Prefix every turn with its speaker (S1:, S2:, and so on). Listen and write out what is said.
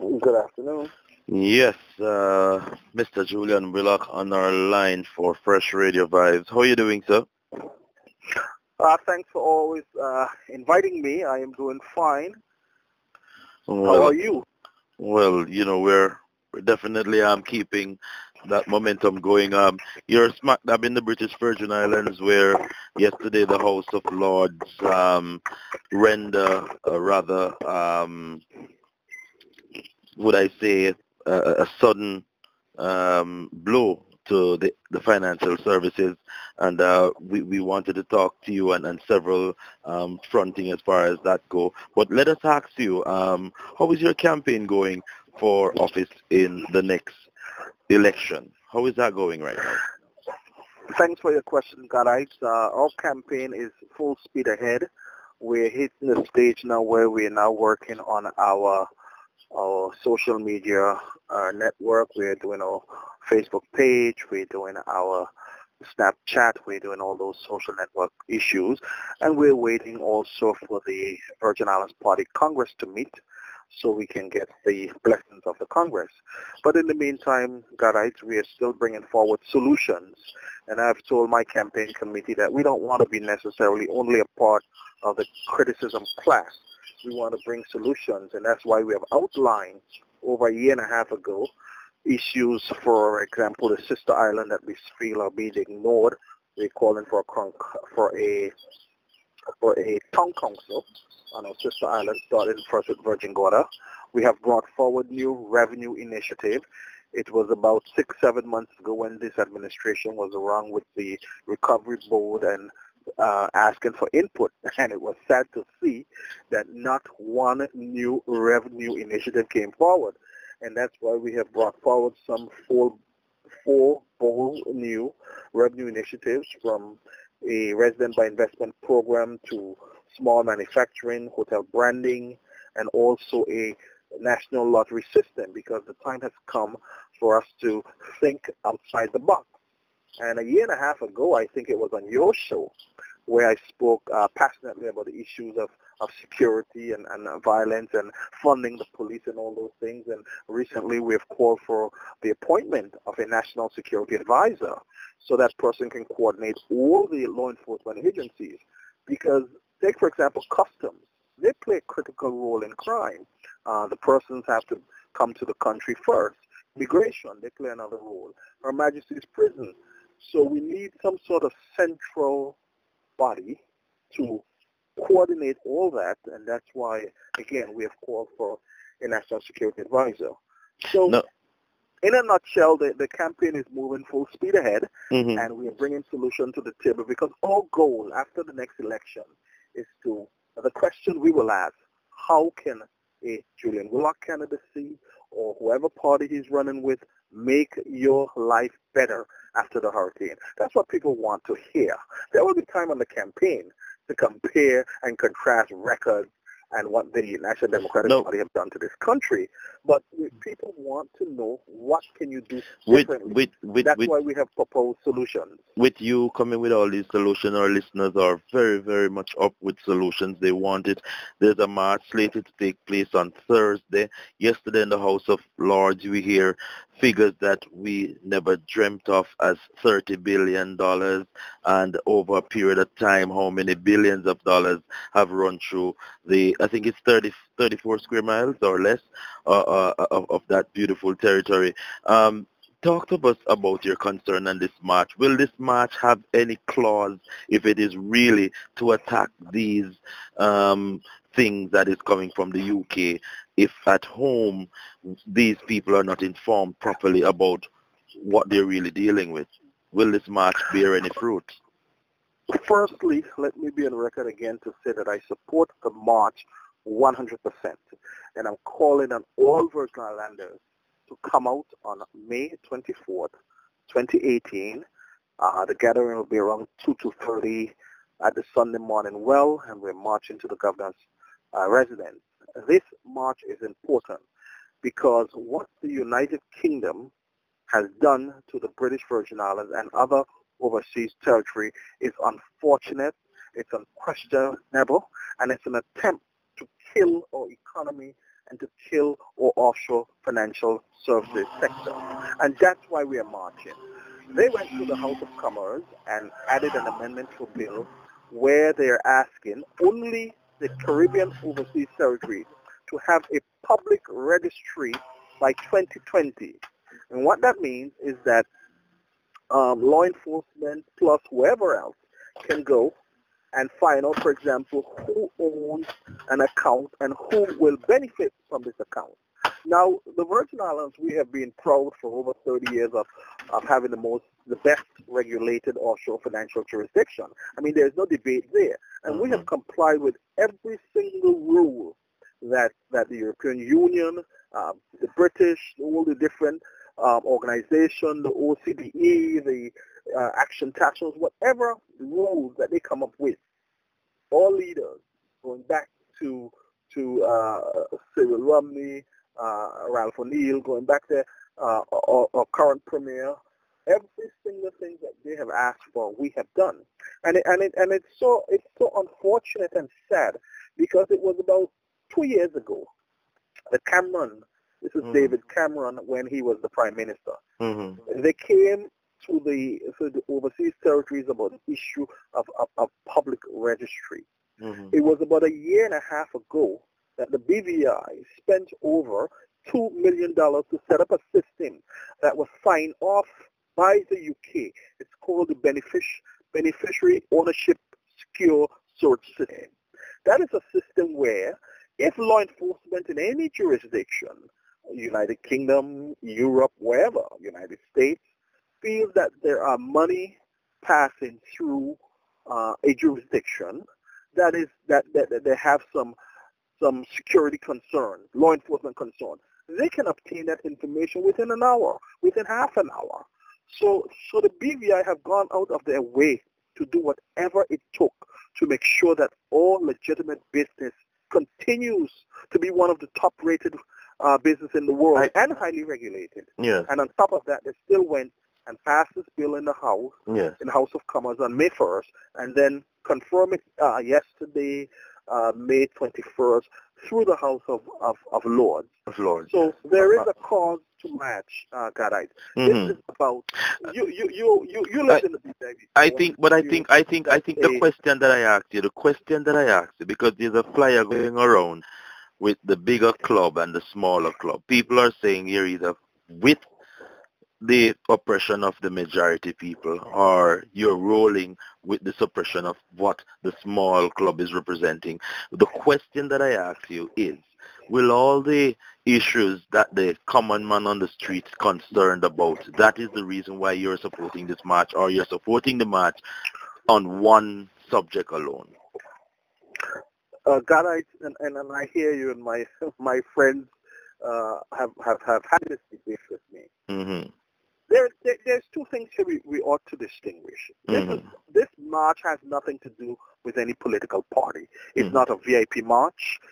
S1: Good afternoon.
S2: Yes, Mr. Julian Willock on our line for Fresh Radio Vibes. How are you doing, sir?
S1: Thanks for always inviting me. I am doing fine. How are
S2: Well,
S1: you?
S2: we're definitely keeping that momentum going. You're smack dab in the British Virgin Islands, where yesterday the House of Lords render rather would I say a sudden blow to the financial services, and we wanted to talk to you and several fronting as far as that go. But let us ask you, how is your campaign going for office in the next election? How is that going right now?
S1: Thanks for your question, guys. Our campaign is full speed ahead. We're hitting the stage now where we're now working on our social media network. We're doing our Facebook page. We're doing our Snapchat. We're doing all those social network issues. And we're waiting also for the Virgin Islands Party Congress to meet so we can get the blessings of the Congress. But in the meantime, guys, we are still bringing forward solutions. And I've told my campaign committee that we don't want to be necessarily only a part of the criticism class. We want to bring solutions, and that's why we have outlined over a year and a half ago issues, for example, the sister island that we feel are being ignored. We're calling for a town council on our sister island, started first with Virgin Gorda. We have brought forward new revenue initiative. It was about 6-7 months ago when this administration was around with the recovery board and asking for input, and it was sad to see that not one new revenue initiative came forward, and that's why we have brought forward some four bold new revenue initiatives, from a resident by investment program to small manufacturing, hotel branding, and also a national lottery system, because the time has come for us to think outside the box. And a year and a half ago, I think it was on your show, where I spoke passionately about the issues of security and violence and funding the police and all those things. And recently we have called for the appointment of a national security advisor so that person can coordinate all the law enforcement agencies. Because take, for example, customs. They play a critical role in crime. The persons have to come to the country first. Immigration, they play another role. Her Majesty's prison. So we need some sort of central body to coordinate all that, and that's why, again, we have called for a national security advisor. So,
S2: No.
S1: in a nutshell, the campaign is moving full speed ahead,
S2: Mm-hmm.
S1: and we are bringing solutions to the table, because our goal after the next election is the question we will ask: how can a Julian Willock candidacy or whoever party he's running with make your life better after the hurricane? That's what people want to hear. There will be time on the campaign to compare and contrast records and what the National Democratic
S2: No.
S1: Party have done to this country. But people want to know, what can you do
S2: With
S1: differently?
S2: with
S1: That's
S2: with
S1: why we have proposed solutions.
S2: with you coming with all these solutions, our listeners are very, very much up with solutions. They want it. There's a march slated to take place on Thursday. Yesterday in the House of Lords, we hear figures that we never dreamt of, as $30 billion, and over a period of time, how many billions of dollars have run through I think it's 34 square miles or less of that beautiful territory. Talk to us about your concern on this march. Will this march have any clause, if it is really to attack these things that is coming from the UK, if at home these people are not informed properly about what they're really dealing with? Will this march bear any fruit?
S1: Firstly, let me be on record again to say that I support the march 100%. And I'm calling on all Virgin Islanders to come out on May 24th, 2018. The gathering will be around 2 to 30 at the Sunday Morning Well, and we're marching to the governor's residence. This march is important because what the United Kingdom has done to the British Virgin Islands and other overseas territory is unfortunate, it's unquestionable, and it's an attempt to kill our economy and to kill our offshore financial services sector. And that's why we are marching. They went to the House of Commons and added an amendment to a bill where they are asking only the Caribbean Overseas Territory to have a public registry by 2020. And what that means is that law enforcement plus whoever else can go and find out, for example, who owns an account and who will benefit from this account. Now, the Virgin Islands, we have been proud for over 30 years of having the best regulated offshore financial jurisdiction. I mean, there's no debate there. And we have complied with every single rule that the European Union, the British, all the different organizations, the OCDE, the Action Task Force, whatever rules that they come up with, all leaders, going back to Cyril Romney, Ralph O'Neill, going back to our current premier, every single thing that they have asked for, we have done, and it's so unfortunate and sad because it was about 2 years ago, the Cameron. This is David Cameron when he was the prime minister. They came to the overseas territories about the issue of public registry. It was about a year and a half ago that the BVI spent over $2 million to set up a system that was signed off by the UK. It's called the Beneficiary Ownership Secure Search System. That is a system where if law enforcement in any jurisdiction, United Kingdom, Europe, wherever, United States, feels that there are money passing through a jurisdiction that they have some security concerns, law enforcement concerns, they can obtain that information within an hour, within half an hour. So the BVI have gone out of their way to do whatever it took to make sure that all legitimate business continues to be one of the top-rated business in the world and highly regulated.
S2: Yes.
S1: And on top of that, they still went and passed this bill in the House, in the House of Commons on May 1st, and then confirmed it yesterday, May 21st, through the House of Lords. So there is a cause to match, Gadite. This is about you live in the BVI.
S2: I think the question that I asked you, because there's a flyer going around with the bigger club and the smaller club. People are saying you're either with the oppression of the majority people or you're rolling with the suppression of what the small club is representing. The question that I ask you is, will all the issues that the common man on the street is concerned about, that is the reason why you're supporting this march, or you're supporting the march on one subject alone?
S1: Gadite, and I hear you, and my friends have had this debate with me. There's two things here we ought to distinguish. This march has nothing to do with any political party. It's not a VIP march.